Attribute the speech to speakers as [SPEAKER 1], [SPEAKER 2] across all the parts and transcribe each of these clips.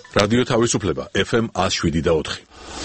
[SPEAKER 1] რადიო თავისუფლება FM 107.4.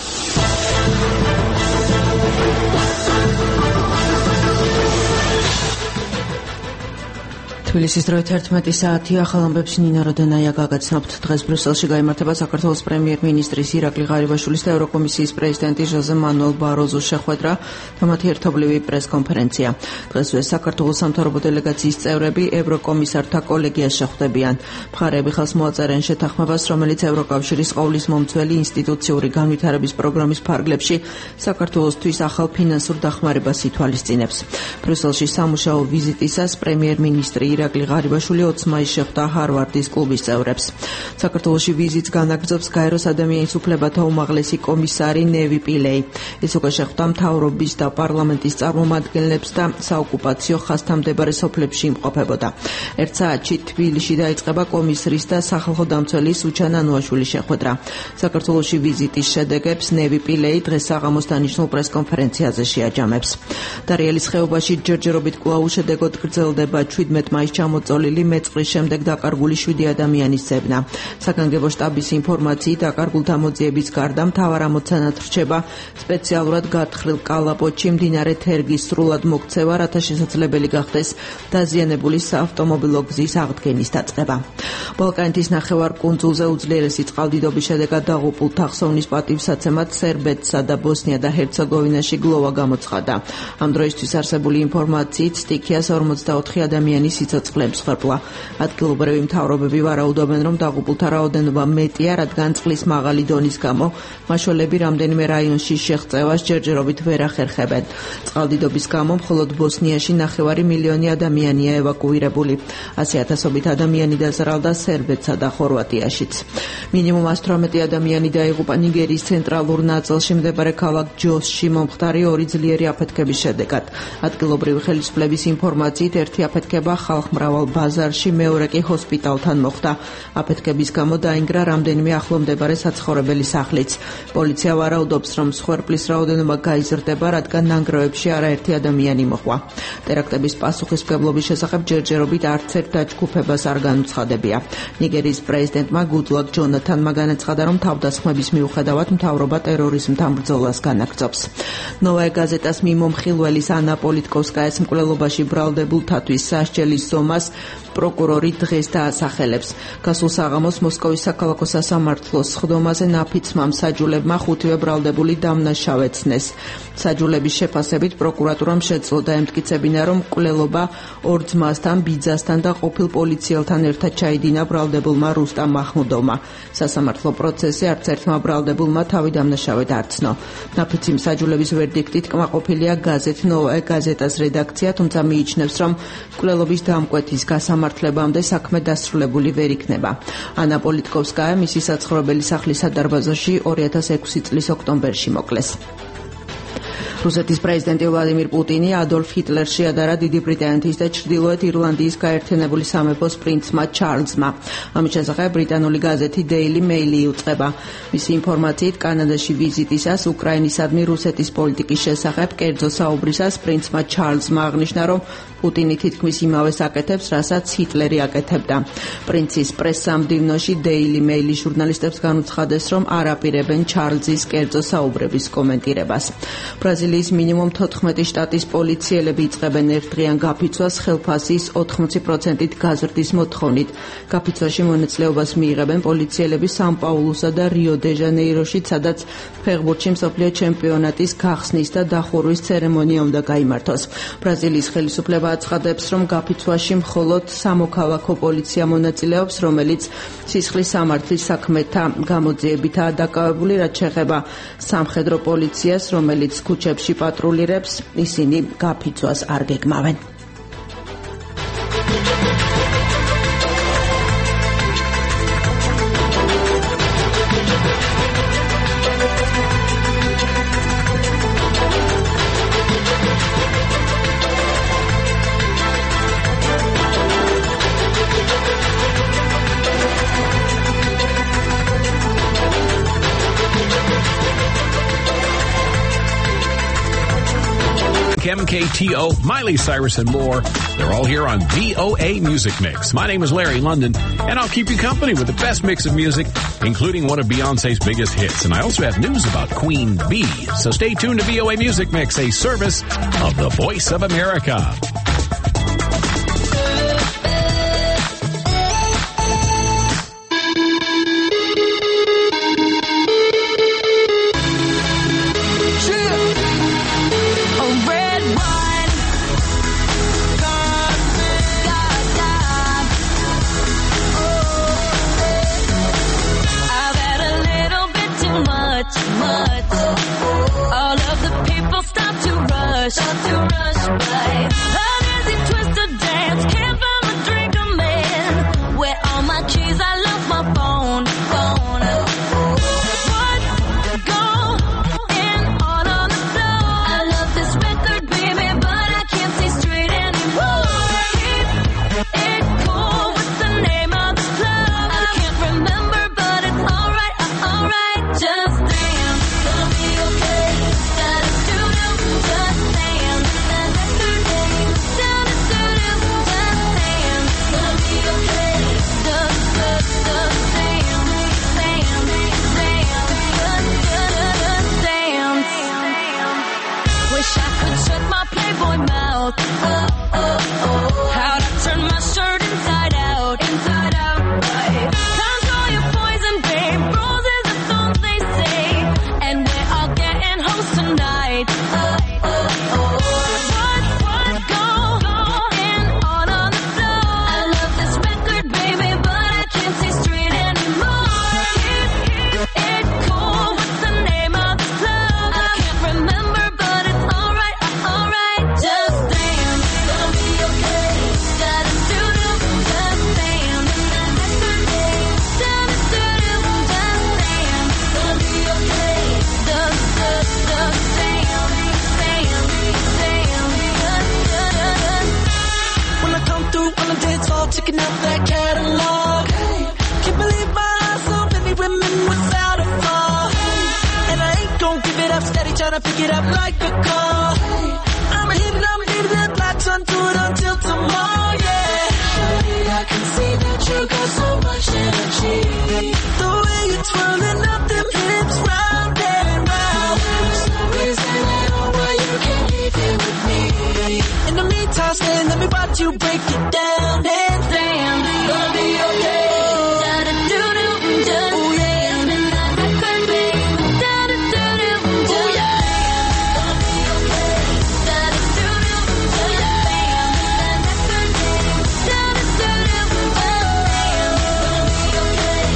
[SPEAKER 2] თბილისის დროით 11 საათი ახალ ამბებს ნინა როდენაია გაგაცნობთ. დღეს ბრიუსელში გაიმართება საქართველოს პრემიერ-მინისტრის ირაკლი ღარიბაშვილის და ევროკომისიის პრეზიდენტის ჟოზე მანუელ ბაროზოს შეხვედრა და მათი ერთობლივი პრეს-კონფერენცია. დღესვე საქართველოს სამთავრობო დელეგაციის წევრები ევროკომისართა კოლეგიას შეხვდებიან. მხარეები ხელს მოაწერენ შეთანხმებას, რომელიც ევროკავშირის ყოვლის მომცველი ინსტიტუციური განვითარების პროგრამის ფარგლებში საქართველოსთვის ახალ ფინანსურ დახმარებას ითვალისწინებს. ბრიუსელში სამუშაო ვიზიტისას პრემიერ-მინისტრი ირაკლი ღარიბაშვილი 20 მაისს შეხვდა ჰარვარდის კლუბის წევრებს. საქართველოში ვიზიტს განაგრძობს გაეროს ადამიანის უფლებათა უმაღლესი კომისარი ნევი პილეი. ის უკვე შეხვდა მთავრობის და პარლამენტის წარმომადგენლებს და საოკუპაციო ხაზთან მდებარე სოფლებში იმყოფებოდა. ერთ საათში თბილისში დაიწყება კომისრის და სახალხო დამცველის უჩან ანუაშვილის შეხვედრა. საქართველოში ვიზიტის შედეგებს ნევი პილეი დღეს საღამოს დანიშნულ პრეს-კონფერენციაზე შეაჯამებს. დარიელის ხეობაში ჯერჯერობით კვლავ უშედეგოდ გრძელდება 17 მაისს ჩამოწოლილი მეწყრის შემდეგ დაკარგული 7 ადამიანის ძებნა. საგანგებო შტაბის ინფორმაციით დაკარგულთა მოძიების გარდა მთავარ ამოცანად რჩება სპეციალურად გათხრილ კალაპოტში მდინარე თერგის სრულად მოქცევა, რათა შესაძლებელი გახდეს დაზიანებული საავტომობილო გზის აღდგენის დაწყება. ბალკანეთის ნახევარკუნძულზე უძლიერესი წყალდიდობის შედეგად დაღუპულთა ხსოვნის პატივსაცემად სერბეთსა და ბოსნია და ჰერცეგოვინაში გლოვა გამოცხადა. ამ დროისთვის არსებული ინფორმაციით სტიქიას 44 ადამიანის სიცოცხლე მსხვერპლა. ადგილობრივი მთავრობები ვარაუდობენ, რომ დაღუპულთა რაოდენობა მეტია, რადგან წყლის მაღალი დონის გამო მაშველები რამდენიმე რაიონში შეღწევას ჯერჯერობით ვერ ახერხებენ. წყალდიდობის გამო მხოლოდ ბოსნიაში 9 მილიონი ადამიანია ევაკუირებული. 100,000-ობით ადამიანი დაზარალდა სერბეთსა და ხორვატიაშიც. მინიმუმ 118 ადამიანი დაიღუპა ნიგერიის ცენტრალურ ნაწილში მდებარე ქალაქ ჯოსში მომხდარი 2 ძლიერი აფეთქების შედეგად. ადგილობრივი ხელისუფლების ინფორმაციით ერთი აფეთქება ხალხმრავალ ბაზარში, მეორე კი ჰოსპიტალთან მოხდა. აფეთქების გამო დაინგრა რამდენიმე ახლომდებარე საცხოვრებელი სახლიც. პოლიცია ვარაუდობს, რომ მსხვერპლის რაოდენობა გაიზრდება, რადგან ნანგრევებში არაერთი ადამიანი მოყვა. ტერაქტების პასუხისმგებლობის შესახებ ჯერჯერობით არც ერთ დაჯგუფებას არ განუცხადებია. ნიგერიის პრეზიდენტმა გუდლაკ ჯონათანმა განაცხადა, რომ თავდასხმების მიუხედავად მთავრობა ტერორიზმთან ბრძოლას განაგრძობს. ნოვაე გაზეტას მიმომხილველის ანა პოლიტკოვსკაიას მკვლელობაში ბრალდებულთათვის სასჯელის ზომას პროკურორი დღეს დაასახელებს. გასულ საღამოს მოსკოვის საქალაქო სასამართლოს სხდომაზე ნაფიცმა მსაჯულებმა 5 ბრალდებული დამნაშავეცნეს. საჯულების შეფასებით პროკურატურამ შეძლო დაემტკიცებინა, რომ მკვლელობა 2 ძმასთან, ბიძასთან და ყოფილ პოლიციელთან ერთად ჩაიდინა ბრალდებულმა რუსტამ მაჰმუდოვმა. სასამართლო პროცესზე არც ერთმა ბრალდებულმა თავი დამნაშავედ არ ცნო. ნაფიცი მსაჯულების ვერდიქტით კმაყოფილია გაზეთ ნოვაე გაზეტას რედაქცია, თუმცა მიიჩნევს, რომ მკვლელობის დამკვეთის გასამართლებამდე საქმე დასრულებული ვერ იქნება. ანა პოლიტკოვსკაია მისი საცხოვრებელი სახლის სადარბაზოში 2006 წლის ოქტომბერში მოკლეს. რუსეთის პრეზიდენტი ვლადიმირ პუტინი ადოლფ ჰიტლერს შეადარა დიდი ბრიტანეთის და ჩრდილოეთ ირლანდიის გაერთიანებული სამეფოს პრინცმა ჩარლზმა. ამის შესახებ ბრიტანული გაზეთი Daily Mail იუწყება. მისი ინფორმაციით კანადაში ვიზიტისას უკრაინისადმი რუსეთის პოლიტიკის შესახებ კერძო საუბრისას პრინცმა ჩარლზმა აღნიშნა, რომ პუტინი თითქმის იმავეს აკეთებს, რასაც ჰიტლერი აკეთებდა. პრინცის პრესსამდივნოში Daily Mail-ის ჟურნალისტებს განუცხადეს, რომ არ აპირებენ ჩარლზის კერძო საუბრების კომენტირებას. ბრაზილიის მინიმუმ 14 შტატის პოლიციელები იწყებენ ერთდღიან გაფიცვას ხელფასის 80%-ით გაზრდის მოთხოვნით. გაფიცვაში მონაწილეობას მიიღებენ პოლიციელები სან-პაულუსა და რიო-დე-ჟანეიროში, სადაც ფეხბურთში მსოფლიო ჩემპიონატის გახსნის და დახურვის ცერემონია უნდა გაიმართოს. ბრაზილიის ხელისუფლება აცხადებს, რომ გაფიცვაში მხოლოდ სამოქალაქო პოლიცია მონაწილეობს, რომელიც სისხლის სამართლის საქმეთა გამოძიებითაა დაკავებული, რაც შეეხება სამხედრო პოლიციას, რომელიც ქუჩებში პატრულირებს, ისინი გაფიცვას არ გეგმავენ.
[SPEAKER 3] MKTO, Miley Cyrus, and more. They're all here on VOA Music Mix. My name is Larry London, and I'll keep you company with the best mix of music, including one of Beyonce's biggest hits. And I also have news about Queen Bee. So stay tuned to VOA Music Mix, a service of the Voice of America.
[SPEAKER 4] Start to rush by. An easy twist to dance. Can't find my drink, I'm in. Where all my keys? I lost my phone. What? Going on the floor. I love this record, baby, but I can't see straight anymore. Keep it cool. What's the name of this club? I can't remember, but it's alright, alright. Just dance. Gonna be okay. Gotta do just dance. Wish I could shut my Playboy mouth. How'd I turn my shirt inside out? Right. Control your poison, babe. Roses are thorns, they say. And we're all getting home tonight. What going on the floor? I love this record, baby, but I can't see straight anymore. Keep it cool. What's the name of this club? I can't remember, but it's alright. Just dance. Gonna be okay. Gotta do just dance. Just dance. Gonna be okay. Just dance.
[SPEAKER 5] When I come through on the dance hall, checking out that catalog. Can't believe my eyes, so many women without a flaw. And I ain't gon' give it up, steady tryna pick it up like a car. I'ma hit it, lights on, do it until tomorrow, yeah. Shawty, I can see that you got so much energy. The way you're twirling up them hips round and round. There's no reason at all why you can't leave it with me. In the meantime, stay, let me watch you break it down and dance. Gonna be okay.
[SPEAKER 4] Gotta do just dance. Spin that record, babe. Gotta do just dance. Gonna be okay. Gotta do just dance. Spin that record, babe. Gotta do just dance. Gonna be okay.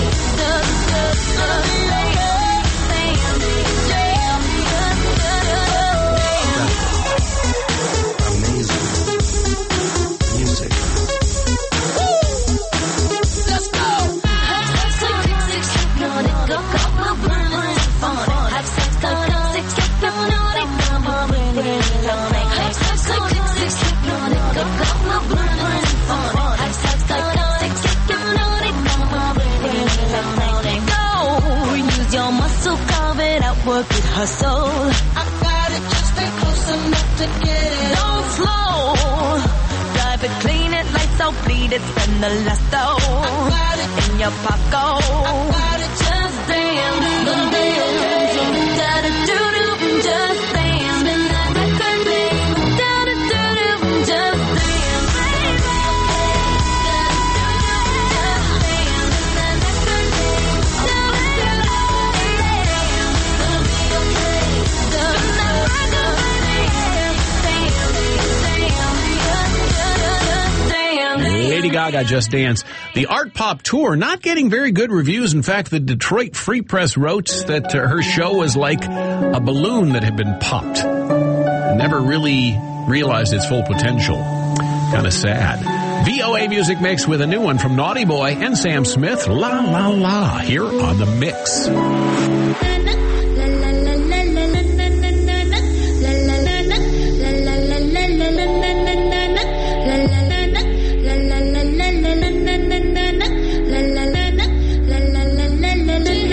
[SPEAKER 6] Work it, hustle.
[SPEAKER 5] I got it, just stay close enough to get it.
[SPEAKER 6] Don't slow. Drive it, clean it, lights out, bleed it, spend the last dough. In your pocket.
[SPEAKER 5] I got it, just dance.
[SPEAKER 4] Gonna be okay. Gotta do just dance. Spin that record, babe. Gotta do just dance, baby.
[SPEAKER 3] Lady Gaga, Just Dance. The Art Pop Tour not getting very good reviews. In fact, the Detroit Free Press wrote that her show was like a balloon that had been popped. Never really realized its full potential. Kind of sad. VOA Music Mix with a new one from Naughty Boy and Sam Smith, La La La, here on The Mix.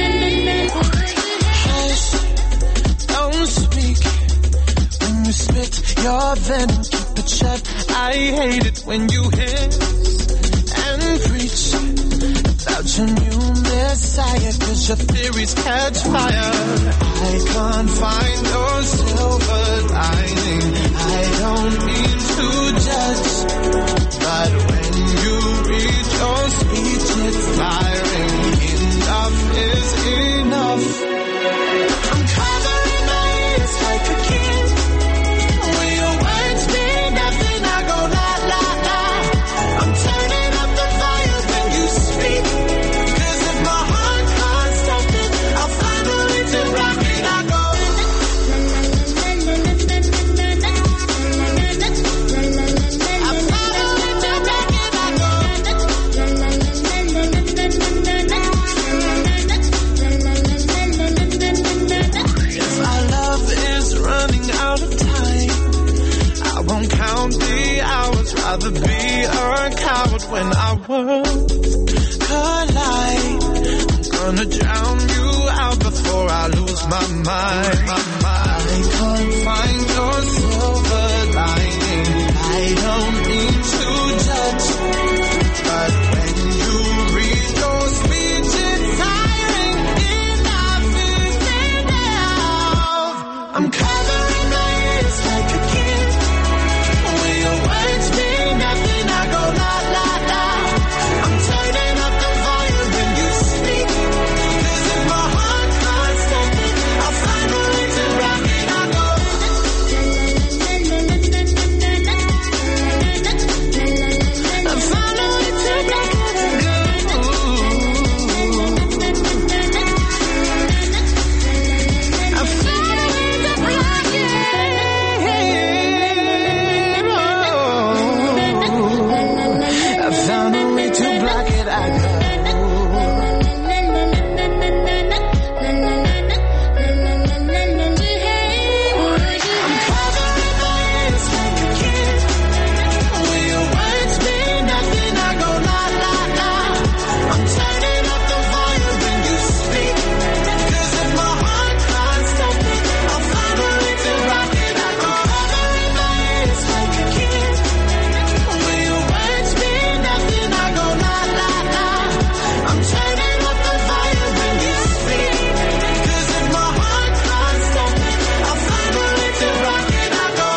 [SPEAKER 5] Don't speak when you spit your venom, keep it shut. I hate it when you hiss and preach about your new messiah, 'cause your theories catch fire. I can't find your silver lining. I don't mean to judge, but when you read your speech, it's firing. Enough is enough. I'm covering my ears like a kid. When your words mean nothing, I go la la la. I'm turning up the volume when you speak, 'cause if my heart can't stop it, I'll find a way to rock it. I go rather be a coward when our worlds collide. I'm gonna drown you out before I lose my mind. I can't find your silver lining. I don't mean to judge, but when you read your speech, it's tiring. Enough is enough. I'm covering my ears like a kid. When your words mean nothing, I go la la la. I'm turning up the volume when you speak, 'cause if my heart can't stop it, I'll find a way to rock it. I go I found a way to rock it. I go I found a way to rock it. I found a way to block it. I go. I'm covering my ears like a kid. When your words mean nothing, I go la la la. I'm turning up the volume when you speak, 'cause if my heart can't stop it, I'll find a way to rock it. I go covering my ears like a kid. When your words mean nothing, I go la la la. I'm turning up the volume when you speak, 'cause if my heart can't stop it, I'll find a way to rock it. I go.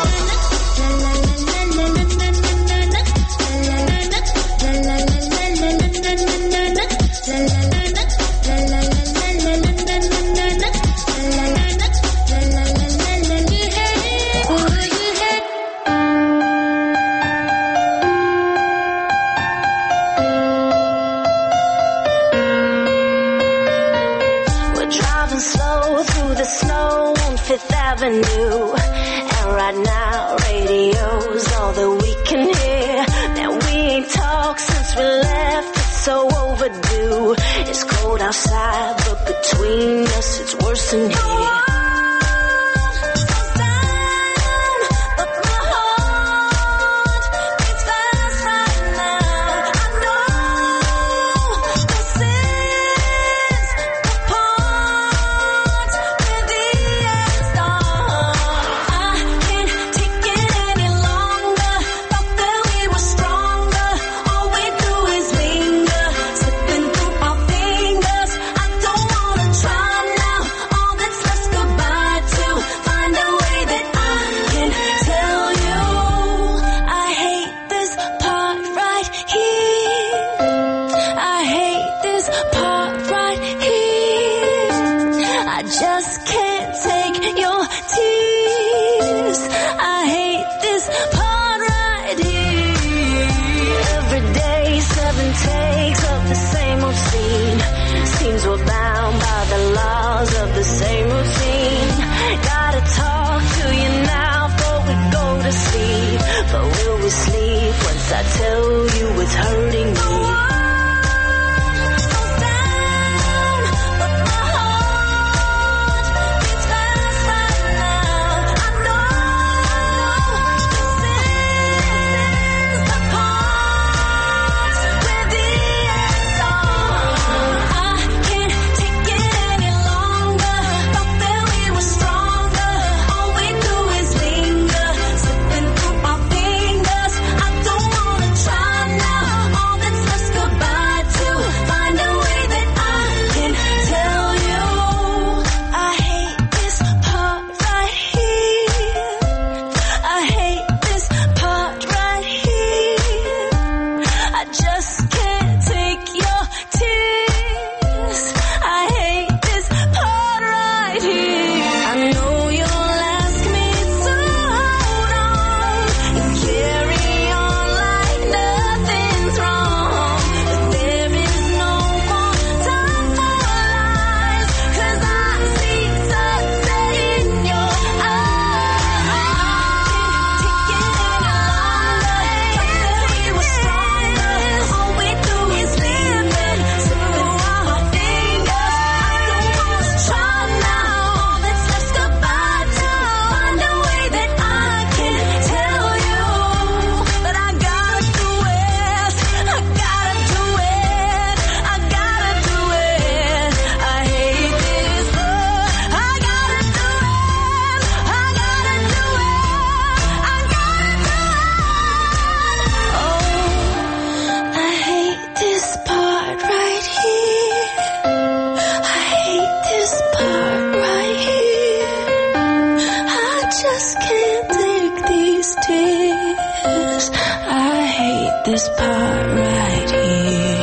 [SPEAKER 6] We're driving slow through the snow on Fifth Avenue, and right now radio's all that we can hear. Now we ain't talked since we left, it's so overdue. It's cold outside, but between us it's worse in here. But my heart beats fast right now. I know this is the part where the end starts. I can't take it any longer. Thought that we were stronger. All we do is linger, slipping through our fingers. I don't wanna try now. All that's left.
[SPEAKER 5] this part right here.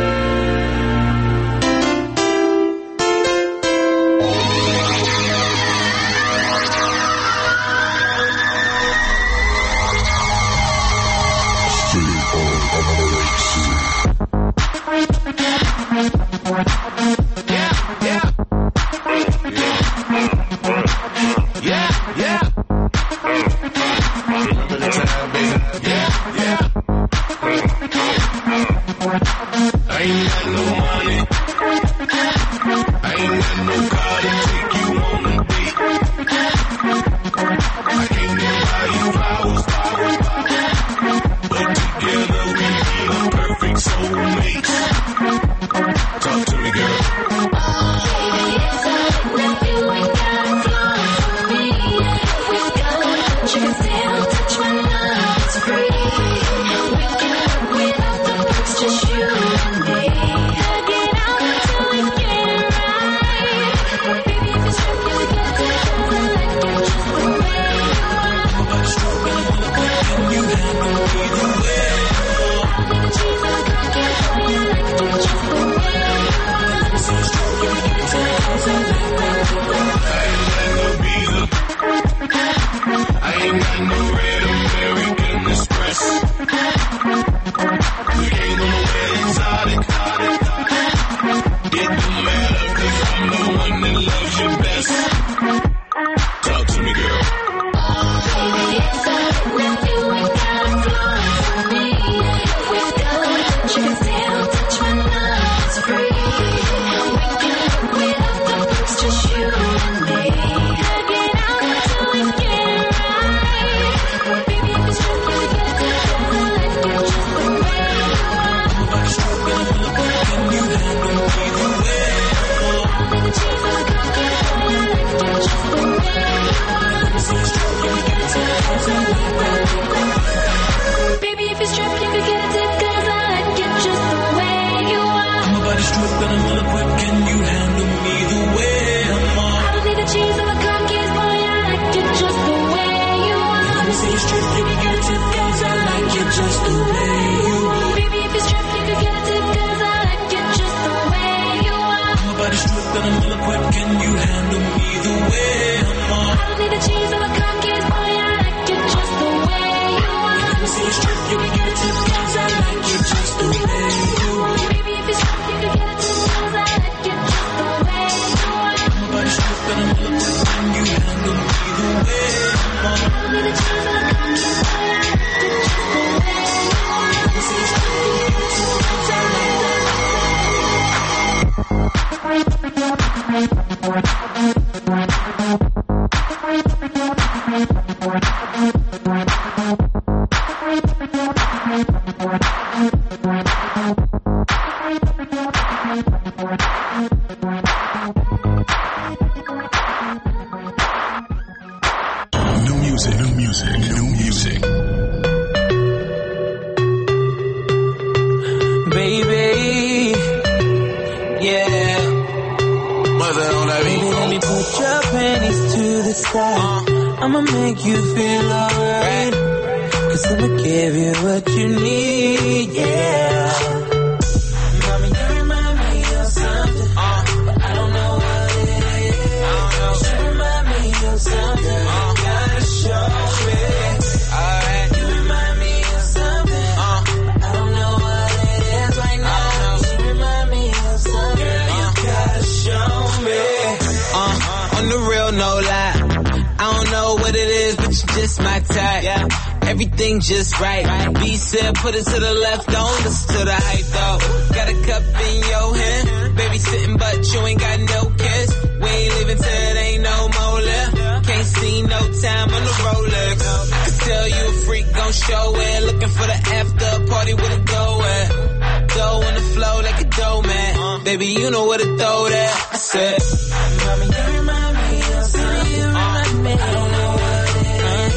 [SPEAKER 7] Everything just right. B said put it to the left, don't listen to the hype though. Got a cup in your hand, baby sitting but you ain't got no kiss. We ain't leaving till it ain't no more left. Can't see no time on the Rolex. I can tell you a freak gon' show it. Looking for the after party with a go at. Dough on the flow like a dough man. Baby you know where to throw that. I said, mommy you remind me of something. You remind me. I don't know what it is.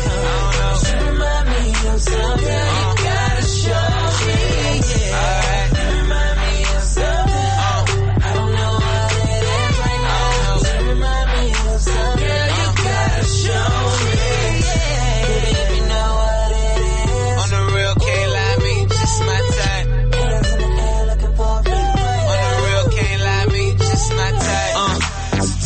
[SPEAKER 7] Something you gotta show me, yeah. Alright, you remind me of something. I don't know what it is right now. You remind me of something. Girl, you gotta show me, yeah. Baby, if you know what it is. On the real, can't lie, me just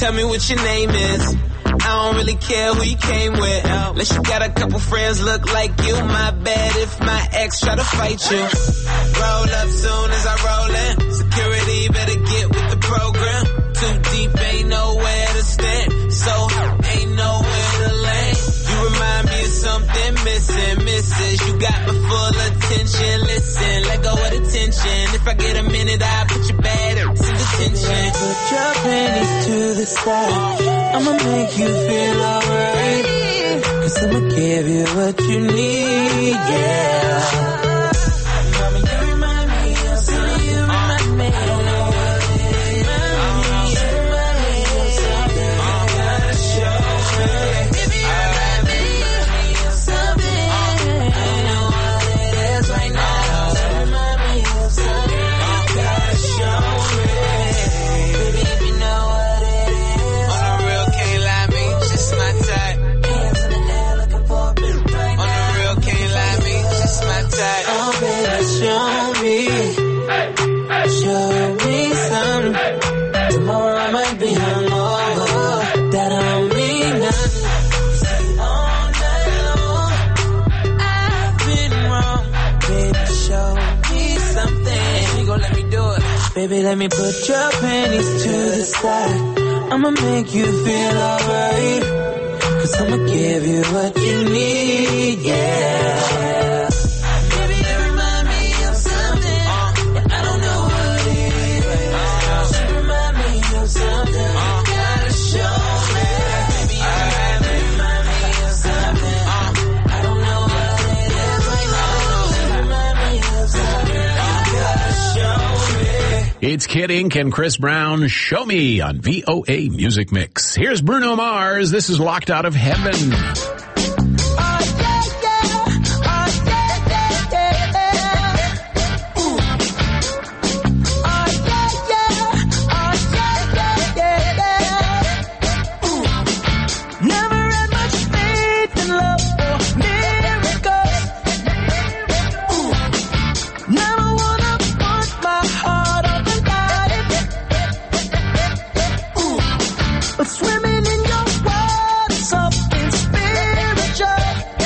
[SPEAKER 7] tell me what your name is. I don't really care who you came with. Unless you got a couple friends look like you. My bad if my ex try to fight you. Roll up soon as I roll in. Security better get with the program. Too deep, ain't nowhere to stand. So ain't nowhere to land. You remind me of something missing, missus. You got my full attention. Listen, let go of the tension. If I get a minute, I'll put your bad in detention.
[SPEAKER 5] Put your panties to the side. I'ma make you feel alright. 'Cause I'ma give you what you need, yeah. Mama, you remind me of something. You remind me. I don't know what it is. You remind me of something. I gotta show it. Baby, you remind me of something. I don't know what it is right now. You remind me of something. I gotta show it. Baby, if you know what it is.
[SPEAKER 7] On the real, can't lie, me, just my type.
[SPEAKER 5] Hands in the air looking for a bit right
[SPEAKER 7] On the real, can't lie, me, just my type.
[SPEAKER 5] Oh, baby, show me something. Tomorrow I might be hungover. That don't mean nothing. All night long, I've been wrong. Baby, show me something.
[SPEAKER 7] You gon' let me do it.
[SPEAKER 5] Baby, let me put your panties to the side. I'ma make you feel alright. 'Cause I'ma give you what you need, yeah. Baby, you remind me of something. I don't know what it is. You remind me of something. Gotta show me. Baby, you remind me of something. I don't know what it is right now. You remind me of something. Gotta show me.
[SPEAKER 3] It's Kid Ink and Chris Brown. Show me on VOA Music Mix. Here's Bruno Mars. This is Locked Out of Heaven.
[SPEAKER 5] Never had much faith in love or miracles. Never wanna put my heart on the line. But swimming in your world is something spiritual.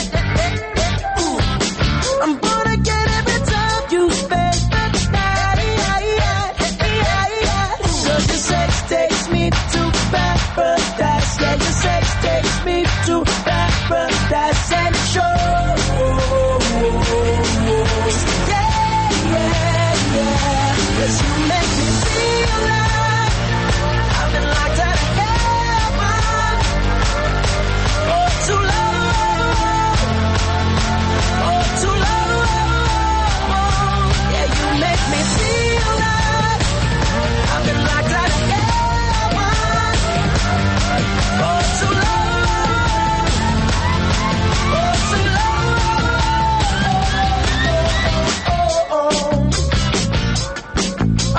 [SPEAKER 5] I'm born again every time you spend the night. Cause your sex takes me to paradise. Yeah, your sex takes me to paradise and shows. Yeah. 'Cause you make me feel like I've been locked out of heaven. Oh, too long. Oh, too long. Yeah, you make me feel like I've been locked out of heaven. Oh, too long. Oh, too long. Oh, oh.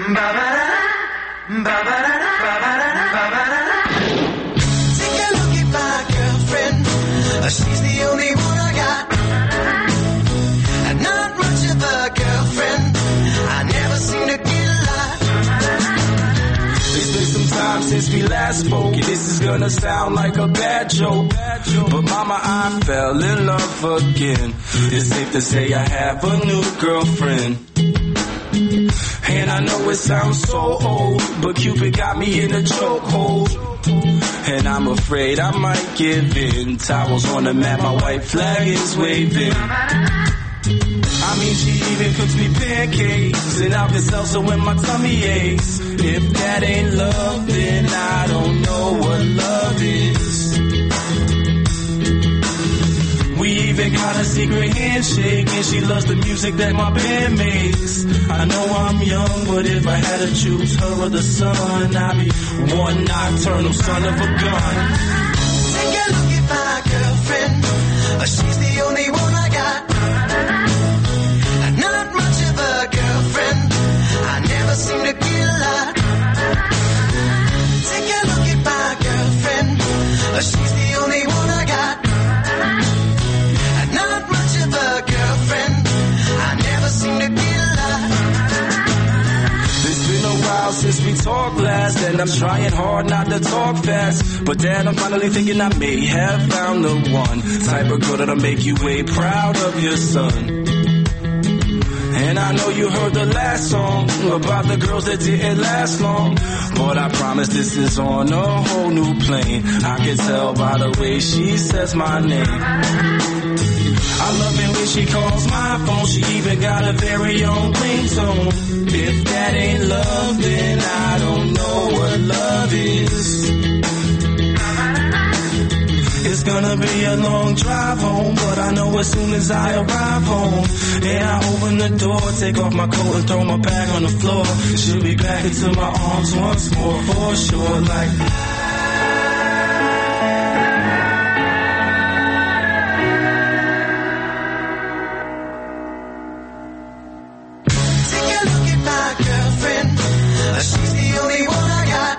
[SPEAKER 5] Take a look at my girlfriend. She's the only one I got. Not much of a girlfriend. I never seem to get a lot.
[SPEAKER 8] It's been some time since we last spoke, and this is gonna sound like a bad joke. But mama, I fell in love again. It's safe to say I have a new girlfriend. And I know it sounds so old, but Cupid got me in a chokehold. And I'm afraid I might give in. Towels on the mat, my white flag is waving. I mean, she even cooks me pancakes and Alka-Seltzer when my tummy aches. If that ain't love, then I don't know what love is. We even got a secret handshake, and she loves the music that my band makes. I know I'm young, but if I had to choose her or the sun, I'd be one nocturnal son of a gun.
[SPEAKER 5] Take a look at my girlfriend. She's the only one I got. Not much of a girlfriend. I never seem to get a lot. Take a look at my girlfriend. She's the only one I got. Not much of a girlfriend. I never seem to get a lot.
[SPEAKER 8] It's been a while since we talked last, and I'm trying hard not to talk fast. But Dad, I'm finally thinking I may have found the one type of girl that'll make you way proud of your son. And I know you heard the last song about the girls that didn't last long, but I promise this is on a whole new plane. I can tell by the way she says my name. I love it when she calls my phone. She even got a very own ringtone. If that ain't love, then I don't know what love is. It's gonna be a long drive home, but I know as soon as I arrive home, and I open the door, take off my coat and throw my bag on the floor, she'll be back into my arms once more, for sure, like.
[SPEAKER 5] Take a look at my girlfriend. She's the only one I got.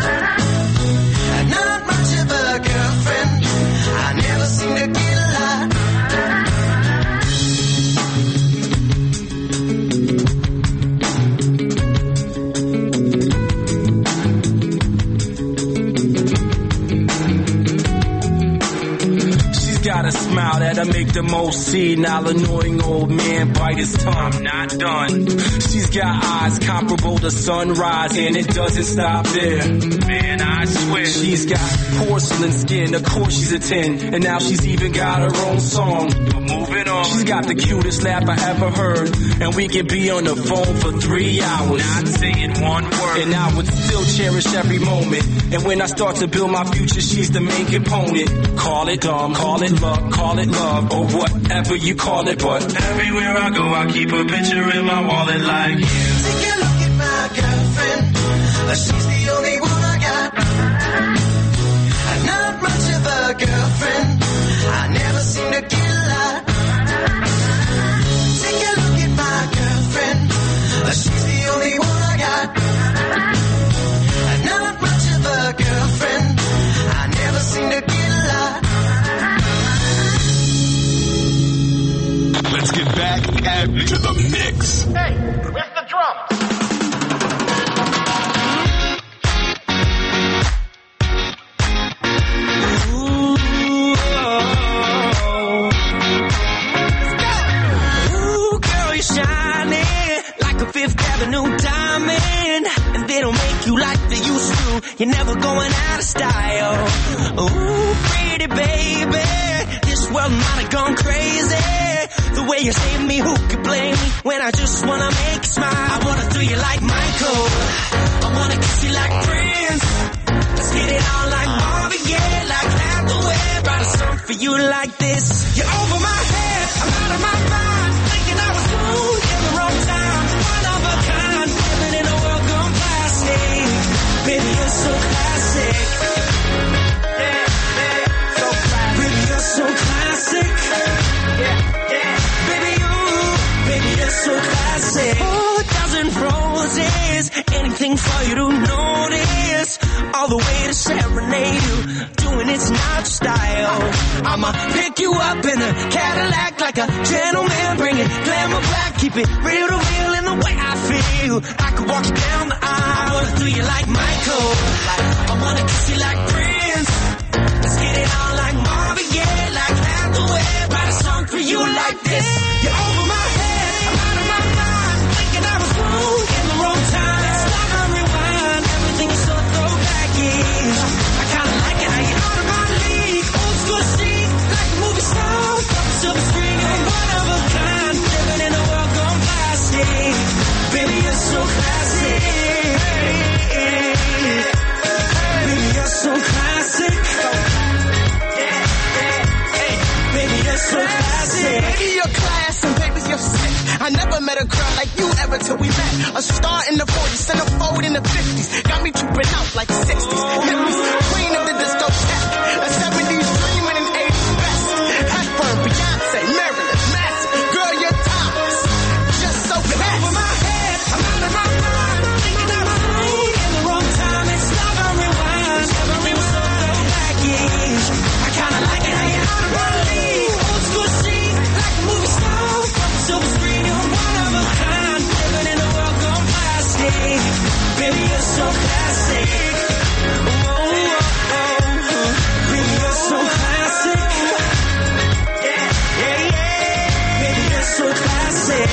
[SPEAKER 5] Not much of a girlfriend. I never seem to get a lot.
[SPEAKER 8] She's got a smile that'll make the most senile, annoying old man bite his tongue. I'm not done. She's got eyes comparable to sunrise, and it doesn't stop there. Man, I swear. She's got porcelain skin, of course she's a 10, and now she's even got her own song. But moving on. She's got the cutest laugh I ever heard, and we can be on the phone for 3 hours, not saying one word. And I would still cherish every moment. And when I start to build my future, she's the main component. Call it dumb, call it luck, call it love, or whatever you call it. But everywhere I go, I keep a picture in my wallet like you.
[SPEAKER 5] Take a look at my girlfriend. She's the only one I got. Not much of a girlfriend. I never seem to get a lot. Take a look at my girlfriend. She's the only one I got. Not much of a girlfriend. I never seem to get a lot.
[SPEAKER 1] Let's get back to the mix.
[SPEAKER 9] Hey, where's the drums?
[SPEAKER 5] Ooh, girl, you're shining like a Fifth Avenue diamond, and they don't make you like they used to. You're never going out of style. Ooh, pretty baby, this world might have gone crazy. The way you save me, who could blame me when I just wanna make you smile? I wanna throw you like Michael, I wanna kiss you like Prince. Let's get it on like Marvin Gaye, like Hathaway. Write a song for you like this. You're over my head, I'm out of my mind, thinking I was cool in the wrong time. One of a kind, living in a world gone plastic. Baby, you're so classic. So classic. Baby, you're so classic. Baby, you're so classic. Oh, 1,000 roses, anything for you to notice. All the way to serenade you, doing it's not your style. I'ma pick you up in a Cadillac like a gentleman, bring it glamour back, keep it real to real in the way I feel. I could walk you down the aisle, I wanna do you like Michael, I wanna kiss you like Prince. Let's get it on like Marvin Gaye, like Hathaway. Write a song for you like this. You're over my head, I'm out of my mind, thinking I was wrong in the wrong time. Stop and rewind, everything is so throwback-ish. I kinda like it how you're out of my league. Old school chic, like a movie star, silver screen, you're one of a kind, living in a world gone plastic. Baby, you're so classic. Baby, you're so classic. Baby, you're so classic.
[SPEAKER 10] Baby, you're class and baby, you're sick. I never met a girl like you ever till we met. A star in the 40s, centerfold in the 50s. Got me tripping out like 60s. Hippies, queen of the discotheque. A 70s dream and an 80s best. Hepburn, Beyonce, Marilyn, Manson. Girl, you're timeless. Just so fast.
[SPEAKER 5] Over my head, I'm out of my mind, thinking I was wrong in the wrong time. It's stop and rewind, everything was so throwback-ish. I kinda like it how you're out of my league. Old school chic, like a movie star, silver screen, you're one of a kind, living in a world gone plastic. Baby, you're so classic. Oh, oh, oh. Baby, you're so classic. Yeah, yeah, yeah. Baby, you're so classic.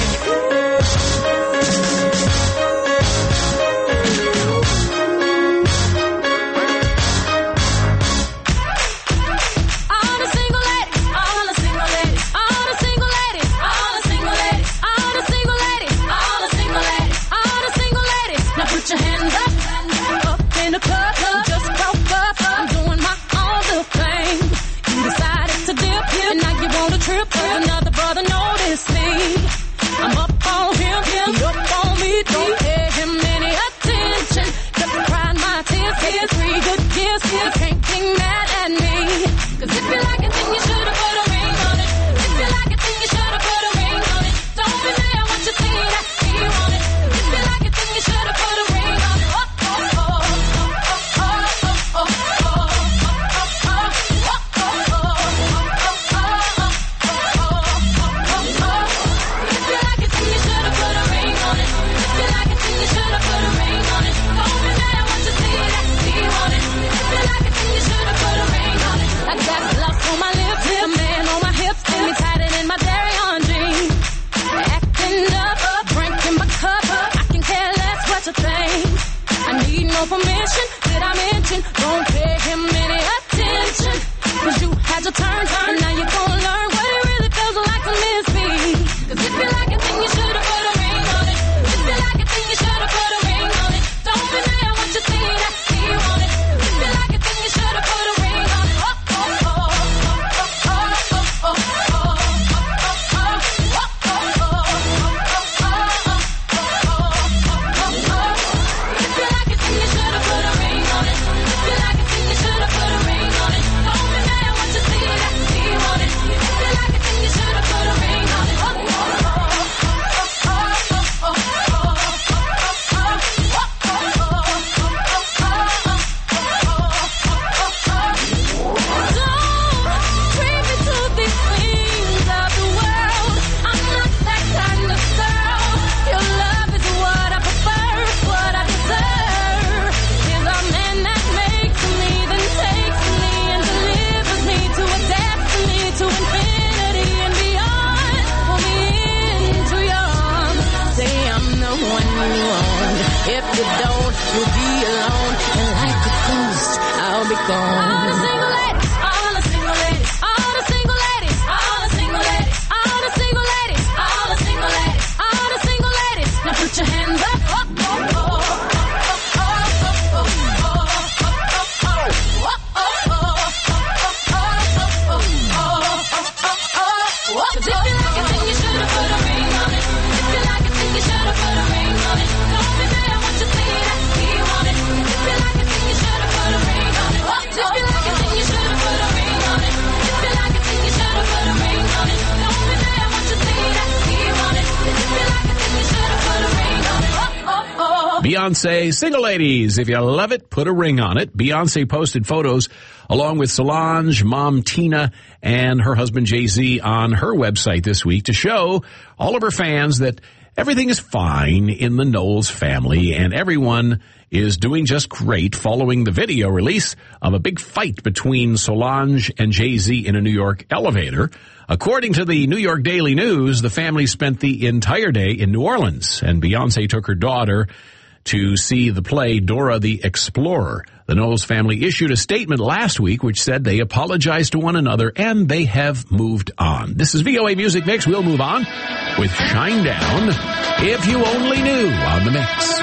[SPEAKER 4] All the single ladies, all the single ladies, all the single ladies, all the single ladies, all the single ladies, all the single ladies, all the single ladies. Now put your hands up, up in the club, just broke up. I'm doing my own little thing. You decided to dip, and now you want a trip, 'cause another brother noticed me. I'm up on him, he up on me. Don't pay him any attention. Just crying my tears, get 3 good years. You can't be mad at me. 'Cause if you like it, then you should've put a ring on it. If you like it, then you should've put a ring on it. Don't be mad what you see that he want it. If you like it, then you should've put a ring on it. Oh, oh, oh, oh, oh, oh, oh, oh, If you like it, then you should've put a ring on it. If you like it, then you should've put a ring on it. Don't be mad what you see that he want it. If you like it, then you should've put a ring on it. I got love on my lips, a man on my hips, and me tied it in my dairy on jeans. Acting up, drinking my cup, I can care less what you think. I need no permission, did I mention? Don't pay him any attention. 'Cause you had your turn, and now you're gonna learn what it really feels like to miss me. 'Cause if you like it, then you should've put a ring on it. If you like it, then you should've put a ring on it. Don't be mad what you see that he want it. If you like it, then you should've put a ring on it. Oh, oh, oh, oh, oh, oh, oh, oh, If you like it, then you should've put a ring on it. If you like it, then you should've put a ring on it. Don't be mad what you see that he want it. If you like it, then you should've put a ring on it. Oh, oh, oh, oh, oh, oh, Don't treat me to these things of the world. I'm not that kind of girl. Your love is what I prefer, what I deserve. Is a man that makes me, then takes me and delivers me to a destiny, to infinity and beyond. Pull me into your arms. Say I'm the one you want. If you don't, you'll be alone. And like a ghost, I'll be gone. All the single ladies, all the single ladies, all the single ladies, all the single ladies, all the single ladies, all the single ladies, all the single ladies. Now put your hands up. Oh, oh, oh, oh, oh, oh, 'Cause if you like it, then you should've put a ring on it. If you like it, then you should've put a ring on it. Don't be mad what you see that he want it. If you like it, then you should've put a ring on it. If you like it, then you should've put a ring on it. If you like it, then you should've put a ring on it. Don't be mad what you see that he want it. If you like it, then you should've put a ring
[SPEAKER 3] Beyonce, single ladies, if you love it, put a ring on it. Beyonce posted photos along with Solange, mom Tina, and her husband Jay-Z on her website this week to show all of her fans that everything is fine in the Knowles family and everyone is doing just great following the video release of a big fight between Solange and Jay-Z in a New York elevator. According to the New York Daily News, the family spent the entire day in New Orleans, and Beyonce took her daughter to see the play Dora the Explorer. The Knowles family issued a statement last week which said they apologized to one another and they have moved on. This is VOA Music Mix. We'll move on with Shinedown, If You Only Knew, on the mix.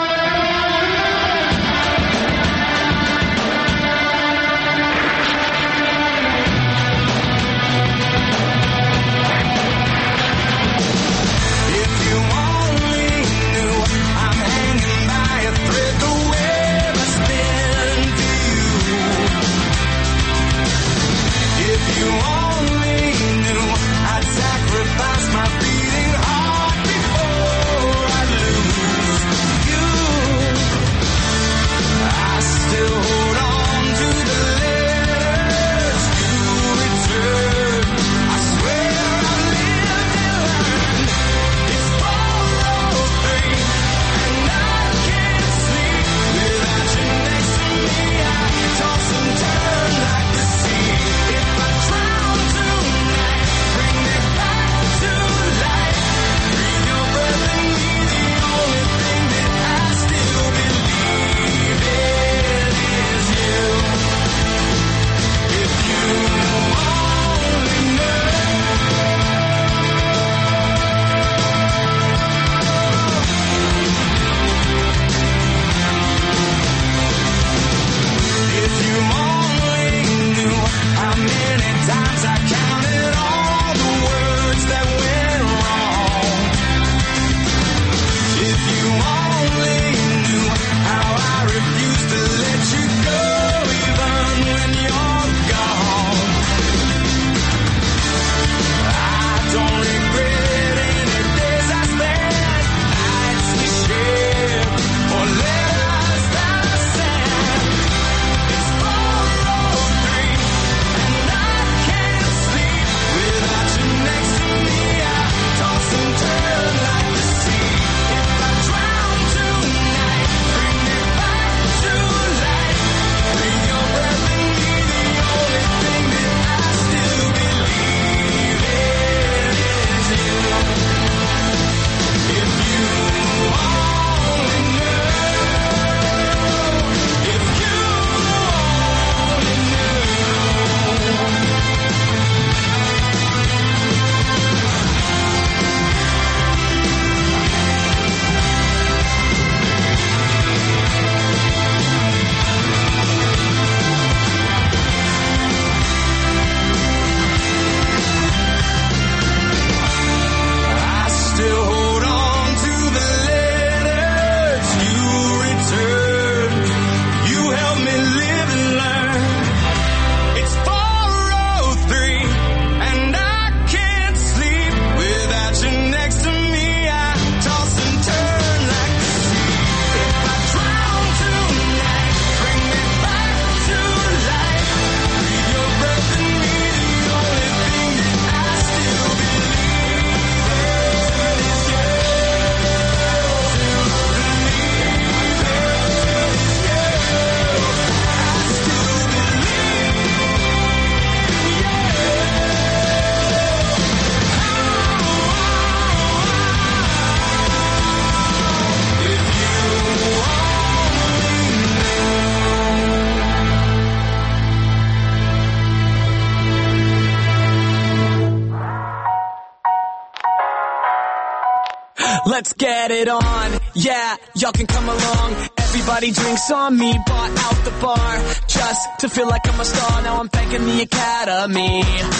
[SPEAKER 5] Let's get it on, yeah, y'all can come along. Everybody drinks on me, bought out the bar, just to feel like I'm a star. Now I'm thanking the Academy.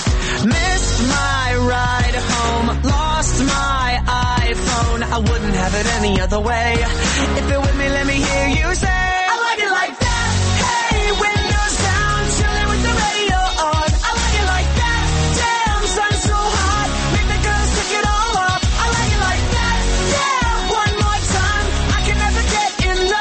[SPEAKER 5] Missed my ride home, lost my iPhone. I wouldn't have it any other way. If you're with me, let me hear you say, I like it like that. Hey, windows down, chilling with the radio on. I like it like that. Damn, sun's so hot, make the girls take it all off. I like it like that. Yeah, one more time, I can never get enough.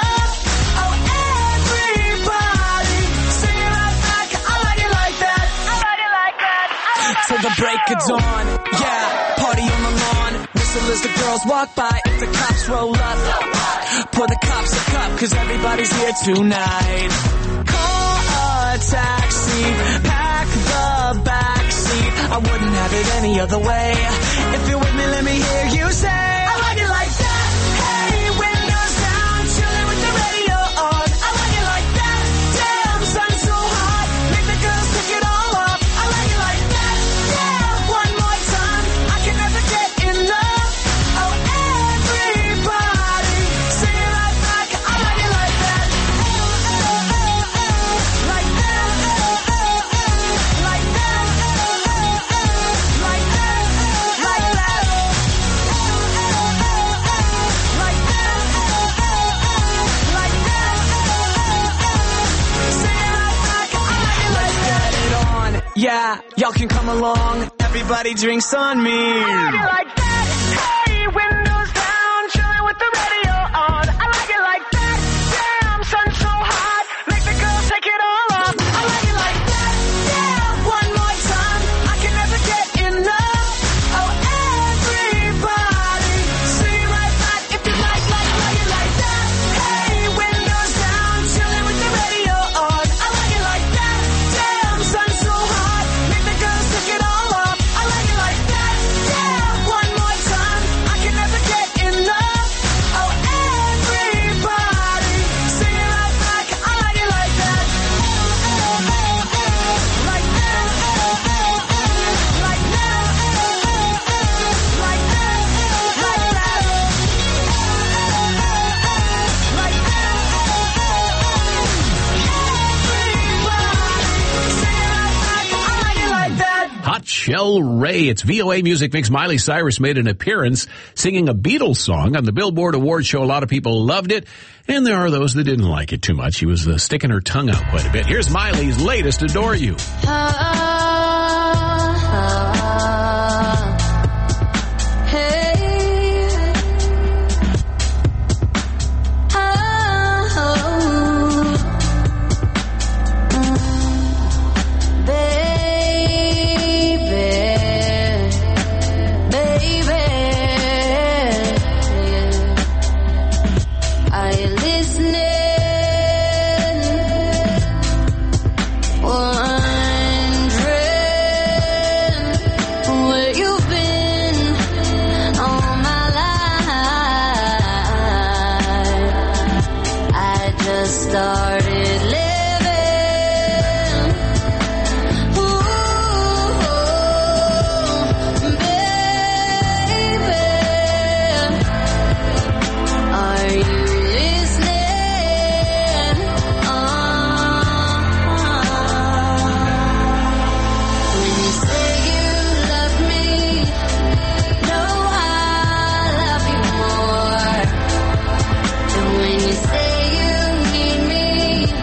[SPEAKER 5] crack of dawn. Yeah, party on the lawn. Whistle as the girls walk by. If the cops roll up, pour the cops a cup, cause everybody's here tonight. Call a taxi, pack the back seat. I wouldn't have it any other way. If you're with me, let me hear you say, I like it like that. Hey, windows down, chilling with the radio on. I like it like that. Damn, sun's so hot, make the girls take it all off. I like it like that. Yeah, one more time, I can never get enough. Oh, everybody, sing it right back. I like it like that. Like that. Like that. Like that. Like that. Like that. Like that. Sing it right back. I like it like that. Let's get it on. Yeah, y'all can come along. Everybody drinks on me. I like it like that. Hey, windows down, chilling with the radio on. I like it like that. Damn, sun's so hot, make the girls take it all off. I like it like that. Yeah, one more time, I can never get enough. Oh, everybody, sing it right back if you like it like that. Hey, windows down, chilling with the radio on. I like it like that. Damn, sun's so hot, make the girls take it all off. I like it like that. Yeah, one more time, I can never get enough. Oh, everybody, sing it right back. I like it like that. Like that. Like that. Like that. Like that. Like that. Everybody, sing it right back. I like it like that.
[SPEAKER 3] Hot Shell Ray. It's VOA Music Mix. Miley Cyrus made an appearance singing a Beatles song on the Billboard Award show. A lot of people loved it, and there are those that didn't like it too much. She was sticking her tongue out quite a bit. Here's Miley's latest, Adore You.
[SPEAKER 4] Started living. Ooh, baby, are you listening? When you say you love me, know I love you more. And when you say you need me,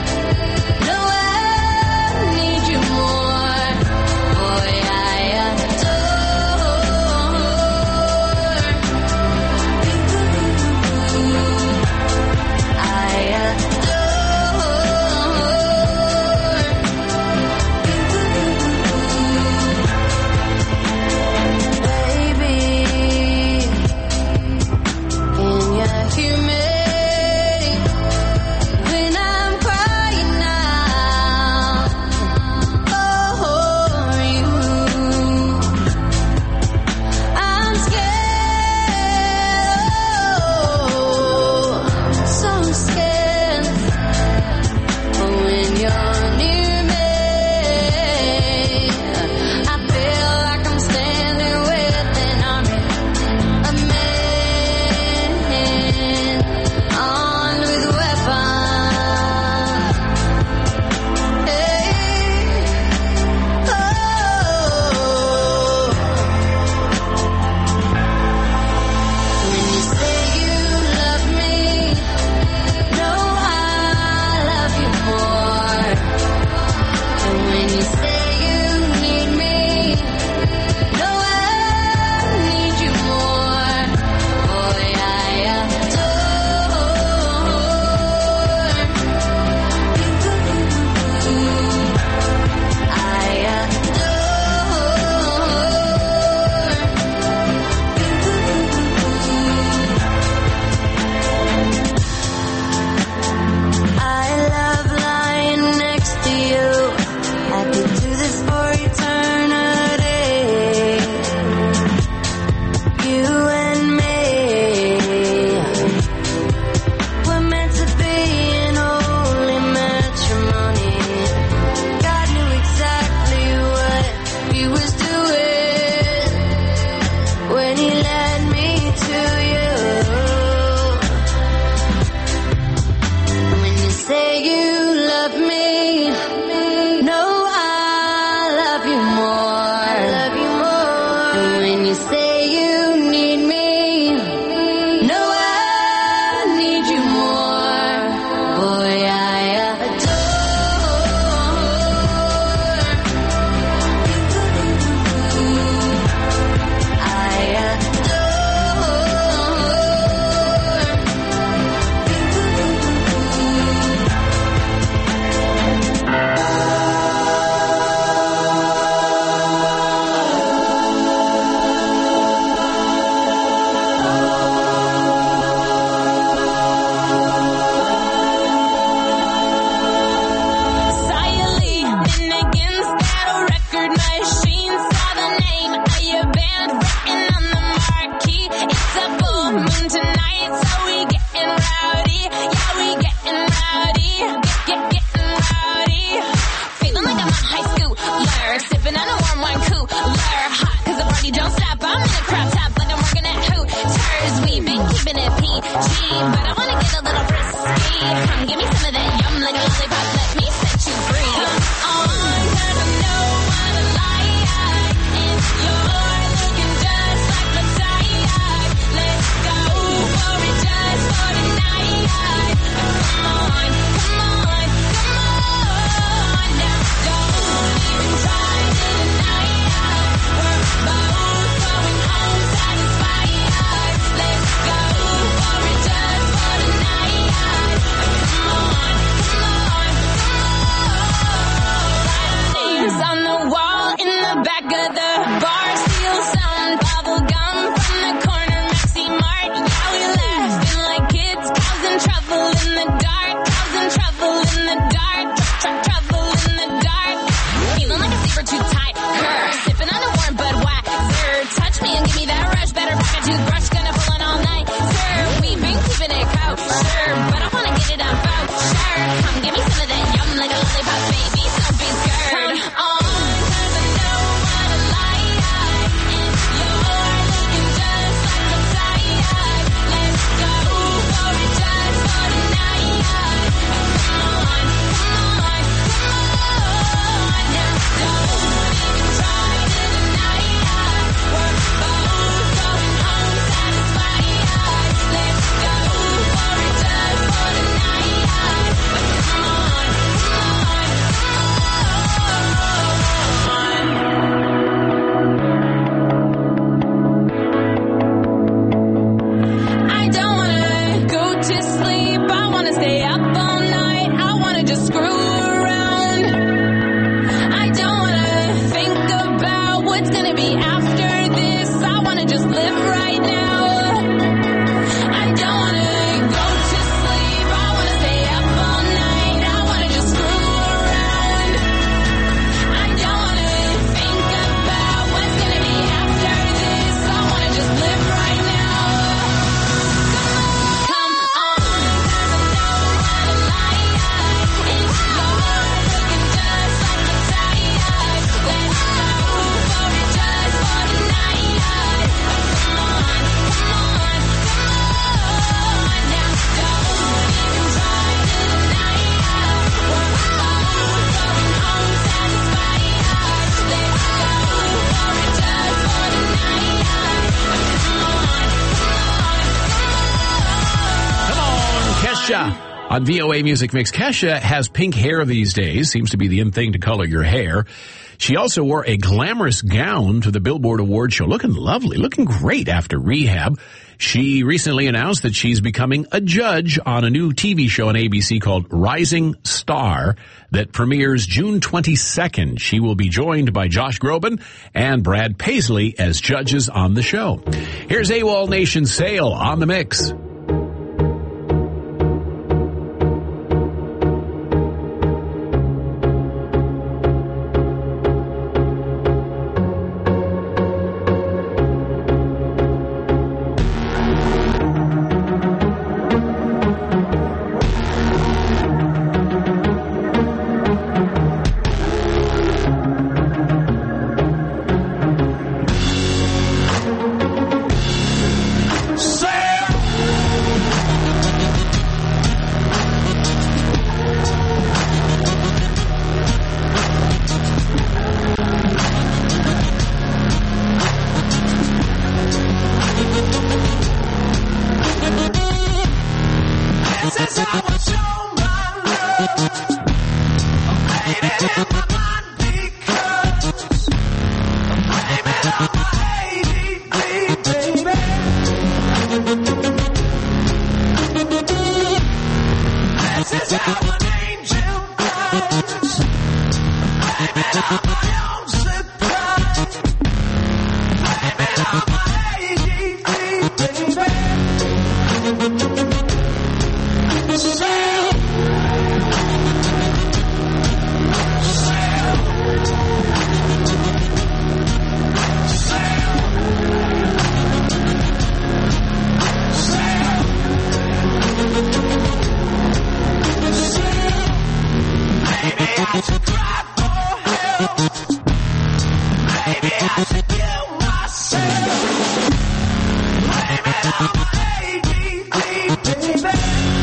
[SPEAKER 4] get a little frisky. Come give me some of that yum like a lollipop. Let me set you free. Cause I know what I like. And you're looking just like Messiah. Let's go for it just for tonight. Come on, come on, come on. Now don't even try to deny it. We're both going home satisfied. Let's go for it just for tonight. Come on, come on, come on. Names on the wall in the back of the bar. Steal some bubble gum from the corner Maxi Mart. Yeah, we laughing like kids, causing trouble in the dark, causing trouble in the dark, trouble in the dark. Feeling like a zebra too tight, sipping on a warm Budweiser. Touch me and give me that rush. Better pack a toothbrush, gonna pull it all night. Sir, we've been keeping it kosher, but I wanna get it on voucher. Come give me some of that yum like a lollipop, baby. Don't be scared. Cause I know what I like. And you're looking just like Messiah. Let's go for it just for tonight. Come on, come on, come on. Now don't even try to deny it. We're both going home satisfied. Let's go for it just for tonight. Come on, come on, come on. I don't wanna go to sleep. I wanna stay up all night. I wanna just screw around. I don't wanna think about what's gonna be after this. I wanna just live right now. I don't wanna go to sleep. I wanna stay up all night. I wanna just screw around. I don't wanna think about what's gonna be after this. I wanna just live right now. Come on, cause I know what I like. And you're looking just like Messiah. Let's go for it just for tonight. Come on, come on, come on. Now don't even try to deny it. We're both going home satisfied. Let's go for it just for tonight. Come on,
[SPEAKER 3] Come on, Kesha. On VOA Music Mix, Kesha has pink hair these days. Seems to be the in thing to color your hair. She also wore a glamorous gown to the Billboard Award show. Looking lovely, looking great after rehab. She recently announced that she's becoming a judge on a new TV show on ABC called Rising Star that premieres June 22nd. She will be joined by Josh Groban and Brad Paisley as judges on the show. Here's AWOL Nation Sail on the mix.
[SPEAKER 5] Baby,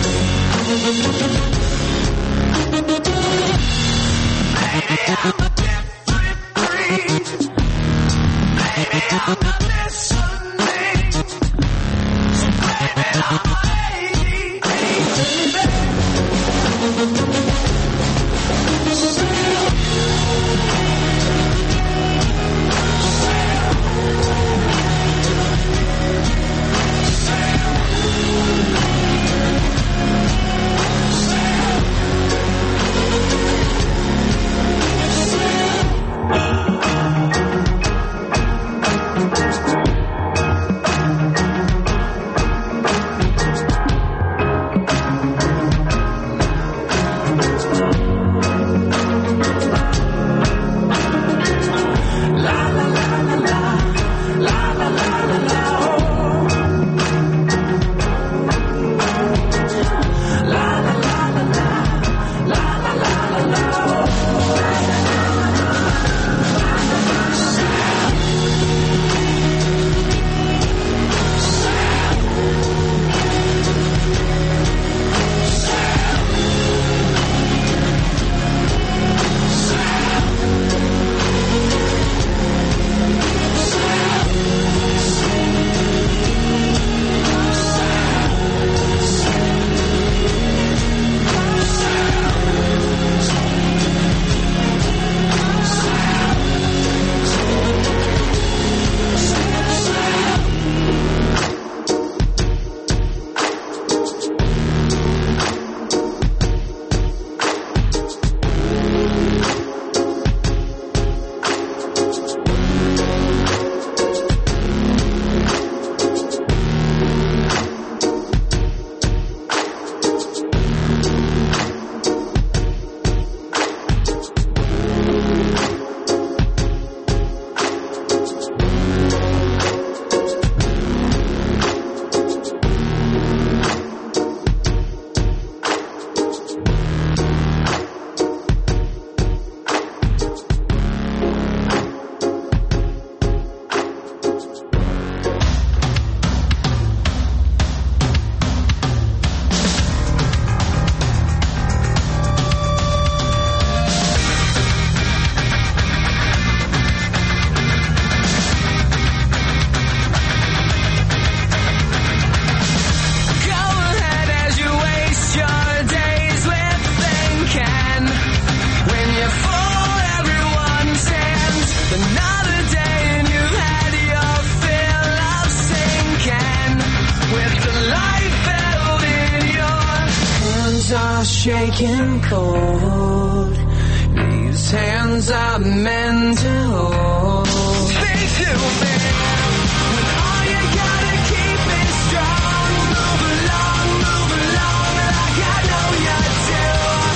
[SPEAKER 7] are shaking cold. These hands are meant to hold. Speak to me when all you gotta keep is strong. Move along like I know you do.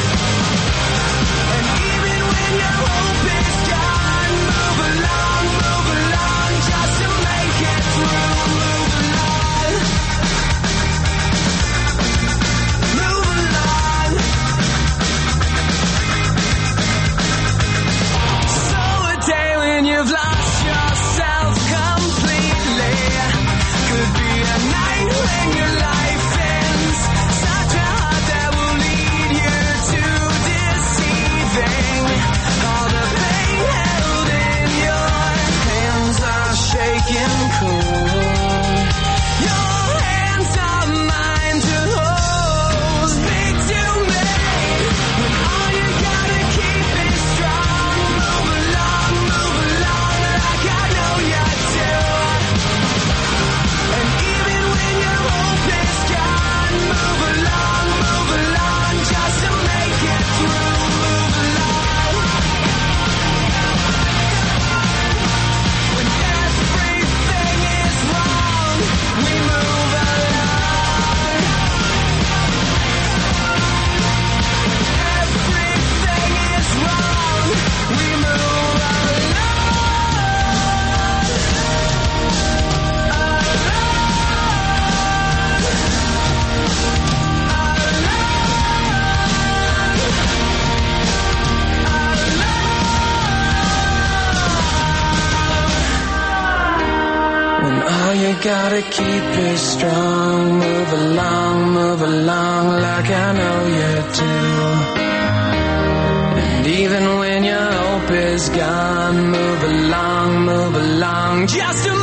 [SPEAKER 7] And even when your hope is gone, move along just to make it through. Move along. Move along. So a day when you've lost yourself completely could be a night when your life ends. Such a heart that will lead you to deceiving. All the pain held in your hands are shaking cold. Your hands are mine to hold. Speak to me when all you gotta keep is strong. Move along like I know you do. And even when your hope is gone, move along just to make it through. Move along. When everything is wrong, we move along. Everything is wrong, we move When all you gotta keep is strong, move along like I know you do. And even when your hope is gone, move along just to